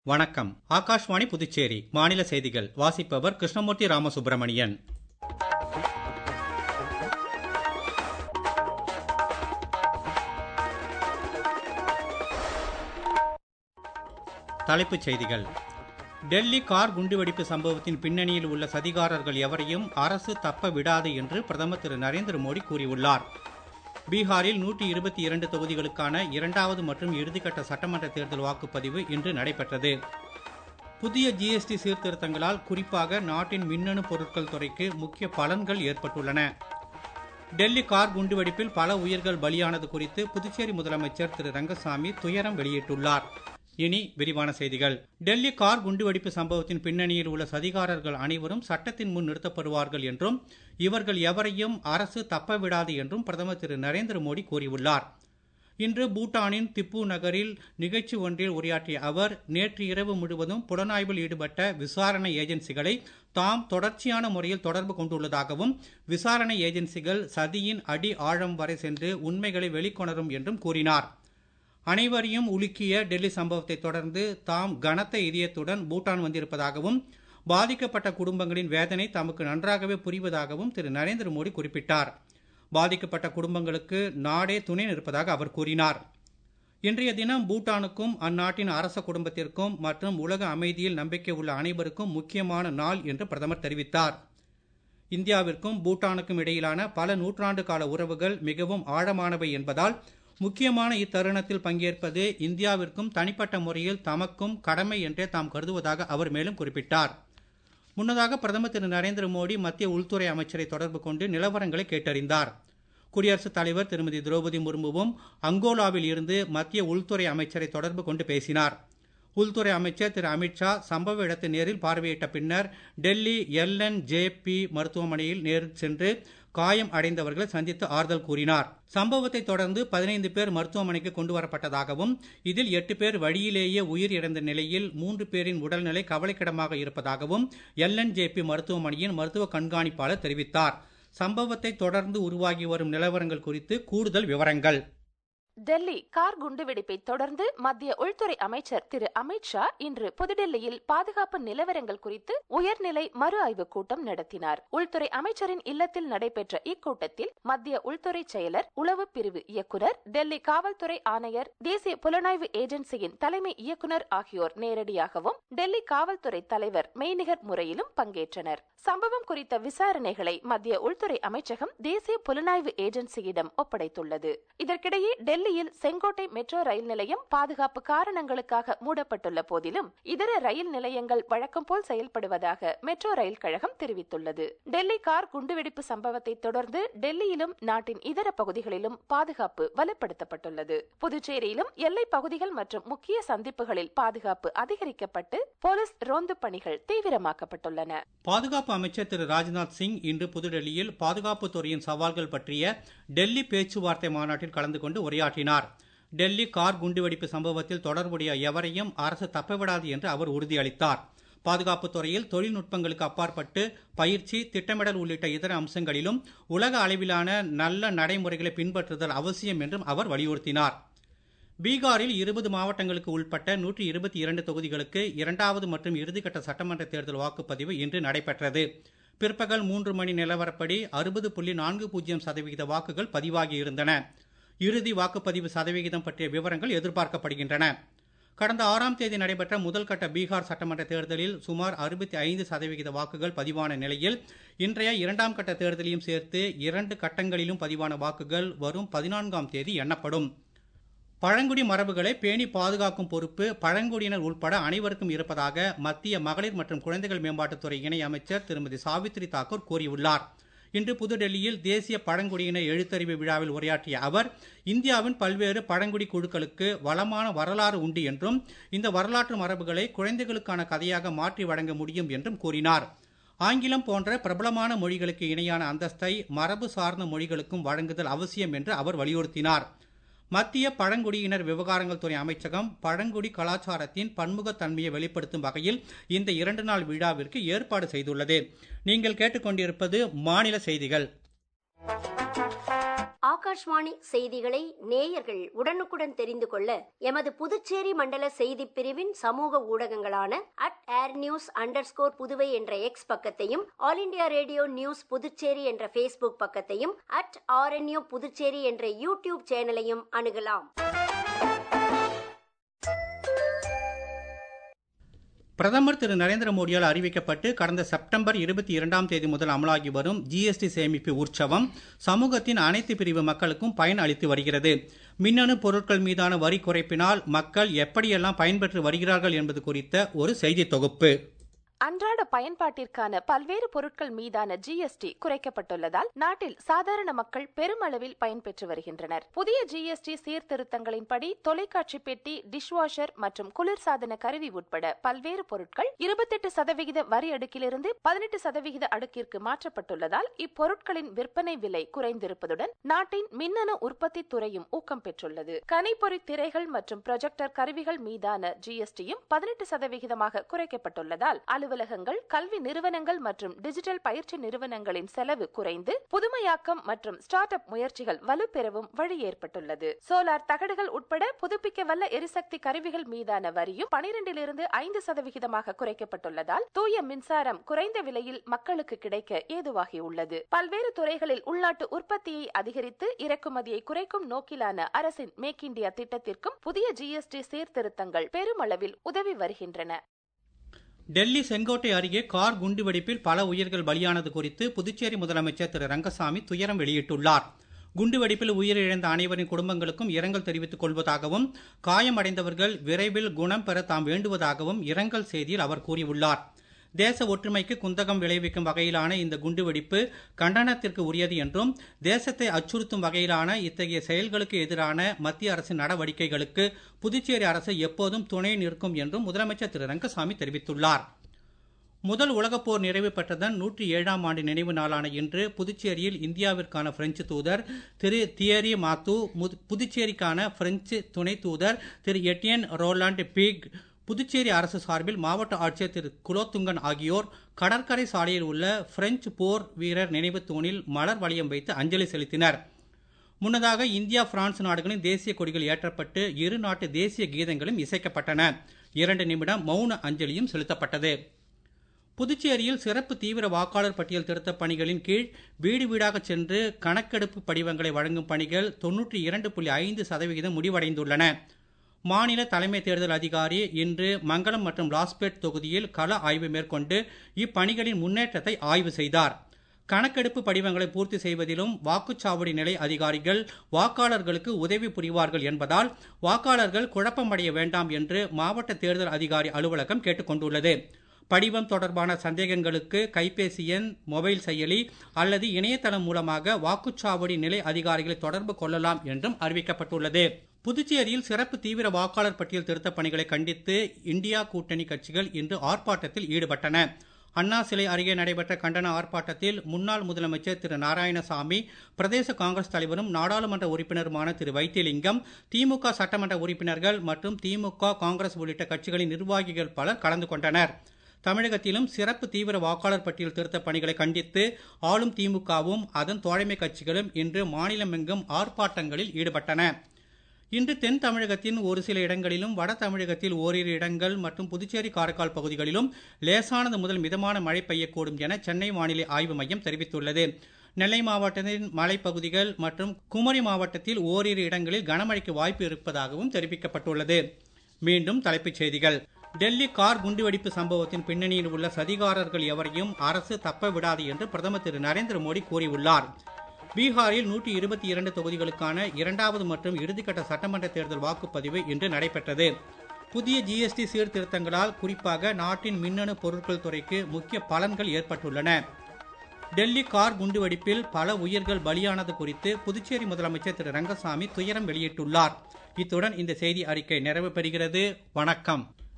வணக்கம். ஆகாஷ்வாணி புதுச்சேரி மாநில செய்திகள் வாசிப்பவர் கிருஷ்ணமூர்த்தி ராமசுப்பிரமணியன். தலைப்புச் செய்திகள். டெல்லி கார் குண்டுவெடிப்பு சம்பவத்தின் பின்னணியில் உள்ள சதிகாரர்கள் எவரையும் அரசு தப்ப விடாது என்று பிரதமர் திரு நரேந்திர மோடி கூறியுள்ளார். பீகாரில் 122 தொகுதிகளுக்கான இரண்டாவது மற்றும் இறுதிக்கட்ட சட்டமன்ற தேர்தல் வாக்குப்பதிவு இன்று நடைபெற்றது. புதிய ஜிஎஸ்டி சீர்திருத்தங்களால் குறிப்பாக நாட்டின் மின்னணு பொருட்கள் துறைக்கு முக்கிய பலன்கள் ஏற்பட்டுள்ளன. டெல்லி கார் குண்டுவெடிப்பில் பல உயிர்கள் பலியானது குறித்து புதுச்சேரி முதலமைச்சர் திரு ரங்கசாமி துயரம் வெளியிட்டுள்ளார். இனி விரிவான செய்திகள். டெல்லி கார் குண்டுவெடிப்பு சம்பவத்தின் பின்னணியில் உள்ள சதிகாரர்கள் அனைவரும் சட்டத்தின் முன் நிறுத்தப்படுவார்கள் என்றும் இவர்கள் எவரையும் அரசு தப்ப விடாது என்றும் பிரதமர் திரு நரேந்திர மோடி கூறியுள்ளார். இன்று பூட்டானின் திப்பு நகரில் நிகழ்ச்சி ஒன்றில் உரையாற்றிய அவர், நேற்று இரவு முழுவதும் புலனாய்வில் ஈடுபட்ட விசாரணை ஏஜென்சிகளை தாம் தொடர்ச்சியான முறையில் தொடர்பு கொண்டுள்ளதாகவும் விசாரணை ஏஜென்சிகள் சதியின் அடி ஆழம் வரை சென்று உண்மைகளை வெளிக்கொணரும் என்றும் கூறினார். அனைவரையும் உலுக்கிய டெல்லி சம்பவத்தை தொடர்ந்து தாம் கனத்த இதயத்துடன் பூட்டான் வந்திருப்பதாகவும் பாதிக்கப்பட்ட குடும்பங்களின் வேதனை தமக்கு நன்றாகவே புரிவதாகவும் திரு நரேந்திர மோடி குறிப்பிட்டார். பாதிக்கப்பட்ட குடும்பங்களுக்கு நாடே துணை நிற்பதாக அவர் கூறினார். இன்றைய தினம் பூட்டானுக்கும் அந்நாட்டின் அரச குடும்பத்திற்கும் மற்றும் உலக அமைதியில் நம்பிக்கை உள்ள அனைவருக்கும் முக்கியமான நாள் என்று பிரதமர் தெரிவித்தார். இந்தியாவிற்கும் பூட்டானுக்கும் இடையிலான பல நூற்றாண்டு கால உறவுகள் மிகவும் ஆழமானவை என்பதால் முக்கியமான இத்தருணத்தில் பங்கேற்பது இந்தியாவிற்கும் தனிப்பட்ட முறையில் தமக்கும் கடமை என்றே தாம் கருதுவதாக அவர் மேலும் குறிப்பிட்டார். முன்னதாக பிரதமர் திரு நரேந்திர மோடி மத்திய உள்துறை அமைச்சரை தொடர்பு கொண்டு நிலவரங்களை கேட்டறிந்தார். குடியரசுத் தலைவர் திருமதி திரௌபதி முர்முவும் அங்கோலாவில் இருந்து மத்திய உள்துறை அமைச்சரை தொடர்பு கொண்டு பேசினார். உள்துறை அமைச்சர் திரு அமித்ஷா சம்பவ இடத்தை நேரில் பார்வையிட்ட பின்னர் டெல்லி LNJP மருத்துவமனையில் நேரில் சென்று காயம் அடைந்தவர்களை சந்தித்து ஆறுதல் கூறினார். சம்பவத்தை தொடர்ந்து 15 பேர் மருத்துவமனைக்கு கொண்டு வரப்பட்டதாகவும் இதில் 8 பேர் வழியிலேயே உயிர் இழந்த நிலையில் 3 பேரின் உடல்நிலை கவலைக்கிடமாக இருப்பதாகவும் LNJP மருத்துவமனையின் மருத்துவ கண்காணிப்பாளர் தெரிவித்தார். சம்பவத்தை தொடர்ந்து உருவாகி வரும் நிலவரங்கள் குறித்து கூடுதல் விவரங்கள். டெல்லி கார் குண்டுவெடிப்பை தொடர்ந்து மத்திய உள்துறை அமைச்சர் திரு அமித்ஷா இன்று புதுடெல்லியில் பாதுகாப்பு நிலவரங்கள் குறித்து உயர்நிலை மறு ஆய்வுக் கூட்டம் நடத்தினார். உள்துறை அமைச்சரின் இல்லத்தில் நடைபெற்ற இக்கூட்டத்தில் மத்திய உள்துறை செயலர், உளவு பிரிவு இயக்குனர், டெல்லி காவல்துறை ஆணையர், தேசிய புலனாய்வு ஏஜென்சியின் தலைமை இயக்குனர் ஆகியோர் நேரடியாகவும் டெல்லி காவல்துறை தலைவர் மெய்நிகர் முறையிலும் பங்கேற்றனர். சம்பவம் குறித்த விசாரணைகளை மத்திய உள்துறை அமைச்சகம் தேசிய புலனாய்வு ஏஜென்சியிடம் ஒப்படைத்துள்ளது. இதற்கிடையே டெல்லியில் செங்கோட்டை மெட்ரோ ரயில் நிலையம் பாதுகாப்பு காரணங்களுக்காக மூடப்பட்டுள்ள போதிலும் இதர ரயில் நிலையங்கள் வழக்கம் போல் செயல்படுவதாக மெட்ரோ ரயில் கழகம் தெரிவித்துள்ளது. டெல்லி கார் குண்டுவெடிப்பு சம்பவத்தை தொடர்ந்து டெல்லியிலும் நாட்டின் இதர பகுதிகளிலும் பாதுகாப்பு வலுப்படுத்தப்பட்டுள்ளது. புதுச்சேரியிலும் எல்லை பகுதிகள் மற்றும் முக்கிய சந்திப்புகளில் பாதுகாப்பு அதிகரிக்கப்பட்டு போலீஸ் ரோந்து பணிகள் தீவிரமாக்கப்பட்டுள்ளன. பாதுகாப்பு அமைச்சர் திரு ராஜ்நாத் சிங் இன்று புதுடெல்லியில் பாதுகாப்பு துறையின் சவால்கள் பற்றிய டெல்லி பேச்சுவார்த்தை மாநாட்டில் கலந்து கொண்டு உரையாற்றினார். டெல்லி கார் குண்டுவெடிப்பு சம்பவத்தில் தொடர்புடைய எவரையும் அரசு தப்பவிடாது என்று அவர் உறுதியளித்தார். பாதுகாப்பு துறையில் தொழில்நுட்பங்களுக்கு அப்பாற்பட்டு பயிற்சி, திட்டமிடல் உள்ளிட்ட இதர அம்சங்களிலும் உலக அளவிலான நல்ல நடைமுறைகளை பின்பற்றுதல் அவசியம் என்றும் அவர் வலியுறுத்தினார். பீகாரில் 20 மாவட்டங்களுக்கு உட்பட்ட 122 தொகுதிகளுக்கு இரண்டாவது மற்றும் இறுதிக்கட்ட சட்டமன்ற தேர்தல் வாக்குப்பதிவு இன்று நடைபெற்றது. பிற்பகல் 3 மணி நிலவரப்படி 60.40% வாக்குகள் பதிவாகியிருந்தன. இறுதி வாக்குப்பதிவு சதவிகிதம் பற்றிய விவரங்கள் எதிர்பார்க்கப்படுகின்றன. கடந்த 6ஆம் தேதி நடைபெற்ற முதல் கட்ட பீகார் சட்டமன்ற தேர்தலில் சுமார் 65% வாக்குகள் பதிவான நிலையில் இன்றைய 2ஆம் கட்ட தேர்தலையும் சேர்த்து 2 கட்டங்களிலும் பதிவான வாக்குகள் வரும் 14ஆம் தேதி எண்ணப்படும். பழங்குடி மரபுகளை பேணி பாதுகாக்கும் பொறுப்பு பழங்குடியினர் உட்பட அனைவருக்கும் இருப்பதாக மத்திய மகளிர் மற்றும் குழந்தைகள் மேம்பாட்டுத்துறை இணை அமைச்சர் திருமதி சாவித்ரி தாக்கூர் கூறியுள்ளார். இன்று புதுடெல்லியில் தேசிய பழங்குடியினர் எழுத்தறிவு விழாவில் உரையாற்றிய அவர், இந்தியாவின் பல்வேறு பழங்குடி குழுக்களுக்கு வளமான வரலாறு உண்டு என்றும் இந்த வரலாற்று மரபுகளை குழந்தைகளுக்கான கதையாக மாற்றி வழங்க முடியும் என்றும் கூறினார். ஆங்கிலம் போன்ற பிரபலமான மொழிகளுக்கு இணையான அந்தஸ்தை மரபு சார்ந்த மொழிகளுக்கும் வழங்குதல் அவசியம் என்று அவர் வலியுறுத்தினார். மத்திய பழங்குடியினர் விவகாரங்கள் துறை அமைச்சகம் பழங்குடி கலாச்சாரத்தின் பன்முகத்தன்மையை வெளிப்படுத்தும் வகையில் இந்த 2 நாள் விழாவிற்கு ஏற்பாடு செய்துள்ளது. நீங்கள் கேட்டுக்கொண்டிருப்பது மாநில செய்திகள். ஆகாஷ்வாணி செய்திகளை நேயர்கள் உடனுக்குடன் தெரிந்து கொள்ள எமது புதுச்சேரி மண்டல செய்திப் பிரிவின் சமூக ஊடகங்களான @airnews_புதுவை என்ற எக்ஸ் பக்கத்தையும், all India radio news Puducherry என்ற Facebook பக்கத்தையும், @RNU புதுச்சேரி என்ற யூடியூப் சேனலையும் அணுகலாம். பிரதமர் திரு நரேந்திர மோடியால் அறிவிக்கப்பட்டு கடந்த செப்டம்பர் 22ஆம் தேதி முதல் அமலாகி வரும் ஜிஎஸ்டி சேமிப்பு உற்சவம் சமூகத்தின் அனைத்து பிரிவு மக்களுக்கும் பயன் அளித்து வருகிறது. மின்னணு பொருட்கள் மீதான வரி குறைப்பினால் மக்கள் எப்படியெல்லாம் பயன்பெற்று வருகிறார்கள் என்பது குறித்த ஒரு செய்தி தொகுப்பு. அன்றாட பயன்பாட்டிற்கான பல்வேறு பொருட்கள் மீதான ஜிஎஸ்டி குறைக்கப்பட்டுள்ளதால் நாட்டில் சாதாரண மக்கள் பெருமளவில் பயன்பெற்று வருகின்றனர். புதிய ஜிஎஸ்டி சீர்திருத்தங்களின்படி தொலைக்காட்சி பெட்டி, டிஷ்வாஷர் மற்றும் குளிர்சாதன கருவி உட்பட பல்வேறு பொருட்கள் 28% வரி அடுக்கிலிருந்து 18% அடுக்கிற்கு மாற்றப்பட்டுள்ளதால் இப்பொருட்களின் விற்பனை விலை குறைந்திருப்பதுடன் நாட்டின் மின்னணு உற்பத்தி துறையும் ஊக்கம் பெற்றுள்ளது. கணிப்பொறி திரைகள் மற்றும் ப்ரொஜெக்டர் கருவிகள் மீதான ஜிஎஸ்டியும் 18% குறைக்கப்பட்டுள்ளதால் அலுவலகங்கள், கல்வி நிறுவனங்கள் மற்றும் டிஜிட்டல் பயிற்சி நிறுவனங்களின் செலவு குறைந்து புதுமையாக்கம் மற்றும் ஸ்டார்ட் அப் முயற்சிகள் வலுப்பெறவும் வழி ஏற்பட்டுள்ளது. சோலார் தகடுகள் உட்பட புதுப்பிக்க வல்ல எரிசக்தி கருவிகள் மீதான வரியும் 12% 5% குறைக்கப்பட்டுள்ளதால் தூய மின்சாரம் குறைந்த விலையில் மக்களுக்கு கிடைக்க ஏதுவாகியுள்ளது. பல்வேறு துறைகளில் உள்நாட்டு உற்பத்தியை அதிகரித்து இறக்குமதியை குறைக்கும் நோக்கிலான அரசின் மேக் இந்தியா திட்டத்திற்கும் புதிய ஜிஎஸ்டி சீர்திருத்தங்கள் பெருமளவில் உதவி வருகின்றன. டெல்லி செங்கோட்டை அருகே கார் குண்டுவெடிப்பில் பல உயிர்கள் பலியானது குறித்து புதுச்சேரி முதலமைச்சர் திரு ரங்கசாமி துயரம் வெளியிட்டுள்ளார். குண்டுவெடிப்பில் உயிரிழந்த அனைவரின் குடும்பங்களுக்கும் இரங்கல் தெரிவித்துக் கொள்வதாகவும் காயமடைந்தவர்கள் விரைவில் குணம் பெற தாம் வேண்டுவதாகவும் இரங்கல் செய்தியில் அவர் கூறியுள்ளார். தேச ஒற்றுமைக்கு குந்தகம் விளைவிக்கும் வகையிலான இந்த குண்டுவெடிப்பு கண்டனத்திற்கு உரியது என்றும் தேசத்தை அச்சுறுத்தும் வகையிலான இத்தகைய செயல்களுக்கு எதிரான மத்திய அரசின் நடவடிக்கைகளுக்கு புதுச்சேரி அரசு எப்போதும் துணை நிற்கும் என்றும் முதலமைச்சர் திரு ரங்கசாமி தெரிவித்துள்ளார். முதல் உலகப் போர் நிறைவு பெற்றதன் 107ஆம் ஆண்டு நினைவு நாளான இன்று புதுச்சேரியில் இந்தியாவிற்கான பிரெஞ்சு தூதர் திரு தியரி மாத்து, புதுச்சேரிக்கான பிரெஞ்சு துணை தூதர் Thiru Etienne Rolland Pique, Puducherry அரசு சார்பில் மாவட்ட ஆட்சியர் திரு குலோத்துங்கன் ஆகியோர் கடற்கரை சாலையில் உள்ள பிரெஞ்சு போர் வீரர் நினைவு தூணில் மலர் வளையம் வைத்து அஞ்சலி செலுத்தினர். முன்னதாக இந்தியா, பிரான்ஸ் நாடுகளின் தேசிய கொடிகள் ஏற்றப்பட்டு இரு நாட்டு தேசிய கீதங்களும் இசைக்கப்பட்டன. 2 நிமிடம் மௌன அஞ்சலியும் செலுத்தப்பட்டது. புதுச்சேரியில் சிறப்பு தீவிர வாக்காளர் பட்டியல் திருத்தப் பணிகளின் கீழ் வீடு வீடாக சென்று கணக்கெடுப்பு படிவங்களை வழங்கும் பணிகள் 92.5% முடிவடைந்துள்ளன. மாநில தலைமை தேர்தல் அதிகாரி இன்று மங்கலம் மற்றும் லாஸ்பேட் தொகுதியில் கள ஆய்வு மேற்கொண்டு இப்பணிகளின் முன்னேற்றத்தை ஆய்வு செய்தார். கணக்கெடுப்பு படிவங்களை பூர்த்தி செய்வதிலும் வாக்குச்சாவடி நிலை அதிகாரிகள் வாக்காளர்களுக்கு உதவி புரிவார்கள் என்பதால் வாக்காளர்கள் குழப்பமடைய வேண்டாம் என்று மாவட்ட தேர்தல் அதிகாரி அலுவலகம் கேட்டுக் கொண்டுள்ளது. படிவம் தொடர்பான சந்தேகங்களுக்கு கைபேசி எண், மொபைல் செயலி அல்லது இணையதளம் மூலமாக வாக்குச்சாவடி நிலை அதிகாரிகளை தொடர்பு கொள்ளலாம் என்றும் அறிவிக்கப்பட்டுள்ளது. புதுச்சேரியில் சிறப்பு தீவிர வாக்காளர் பட்டியல் திருத்தப் பணிகளை கண்டித்து இந்தியா கூட்டணி கட்சிகள் இன்று ஆர்ப்பாட்டத்தில் ஈடுபட்டன. அண்ணா சிலை அருகே நடைபெற்ற கண்டன ஆர்ப்பாட்டத்தில் முன்னாள் முதலமைச்சர் திரு நாராயணசாமி, பிரதேச காங்கிரஸ் தலைவரும் நாடாளுமன்ற உறுப்பினருமான திரு வைத்திலிங்கம், திமுக சட்டமன்ற உறுப்பினர்கள் மற்றும் திமுக, காங்கிரஸ் உள்ளிட்ட கட்சிகளின் நிர்வாகிகள் பலர் கலந்து கொண்டனர். தமிழகத்திலும் சிறப்பு தீவிர வாக்காளர் பட்டியல் திருத்தப் பணிகளை கண்டித்து ஆளும் திமுகவும் அதன் தோழமை கட்சிகளும் இன்று மாநிலமெங்கும் ஆர்ப்பாட்டங்களில் ஈடுபட்டன. இன்று தென் தமிழகத்தின் ஒரு சில இடங்களிலும், வட தமிழகத்தில் ஓரிரு இடங்கள் மற்றும் புதுச்சேரி, காரைக்கால் பகுதிகளிலும் லேசானது முதல் மிதமான மழை பெய்யக்கூடும் என சென்னை வானிலை ஆய்வு மையம் தெரிவித்துள்ளது. நெல்லை மாவட்டத்தின் மலைப்பகுதிகள் மற்றும் குமரி மாவட்டத்தில் ஓரிரு இடங்களில் கனமழைக்கு வாய்ப்பு இருப்பதாகவும் தெரிவிக்கப்பட்டுள்ளது. மீண்டும் தலைப்புச் செய்திகள். டெல்லி கார் குண்டுவெடிப்பு சம்பவத்தின் பின்னணியில் உள்ள சதிகாரர்கள் எவரையும் அரசு தப்ப விடாது என்று பிரதமர் திரு நரேந்திர மோடி கூறியுள்ளார். பீகாரில் 122 தொகுதிகளுக்கான 2வது மற்றும் இறுதிக்கட்ட சட்டமன்ற தேர்தல் வாக்குப்பதிவு இன்று நடைபெற்றது. புதிய ஜிஎஸ்டி சீர்திருத்தங்களால் குறிப்பாக நாட்டின் மின்னணு பொருட்கள் துறைக்கு முக்கிய பலன்கள் ஏற்பட்டுள்ளன. டெல்லி கார் குண்டுவெடிப்பில் பல உயிர்கள் பலியானது குறித்து புதுச்சேரி முதலமைச்சர் திரு ரங்கசாமி துயரம் வெளியிட்டுள்ளார். இத்துடன் இந்த செய்தி அறிக்கை நிறைவு பெறுகிறது. வணக்கம்.